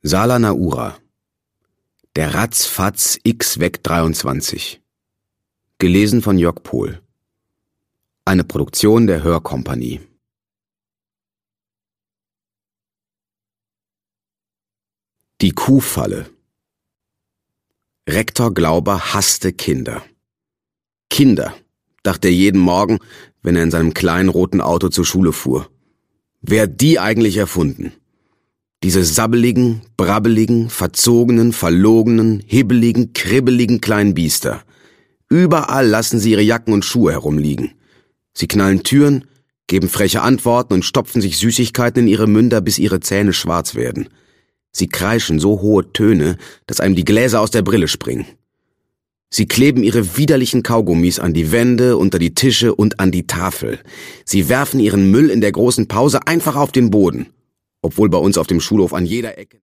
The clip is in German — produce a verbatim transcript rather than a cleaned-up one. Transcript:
Sala Naura. Der Ratzfatz X-Weg dreiundzwanzig. Gelesen von Jörg Pohl. Eine Produktion der Hörkompanie. Die Kuhfalle. Rektor Glauber hasste Kinder. Kinder, dachte er jeden Morgen, wenn er in seinem kleinen roten Auto zur Schule fuhr. Wer hat die eigentlich erfunden? Diese sabbeligen, brabbeligen, verzogenen, verlogenen, hibbeligen, kribbeligen kleinen Biester. Überall lassen sie ihre Jacken und Schuhe herumliegen. Sie knallen Türen, geben freche Antworten und stopfen sich Süßigkeiten in ihre Münder, bis ihre Zähne schwarz werden. Sie kreischen so hohe Töne, dass einem die Gläser aus der Brille springen. Sie kleben ihre widerlichen Kaugummis an die Wände, unter die Tische und an die Tafel. Sie werfen ihren Müll in der großen Pause einfach auf den Boden, obwohl bei uns auf dem Schulhof an jeder Ecke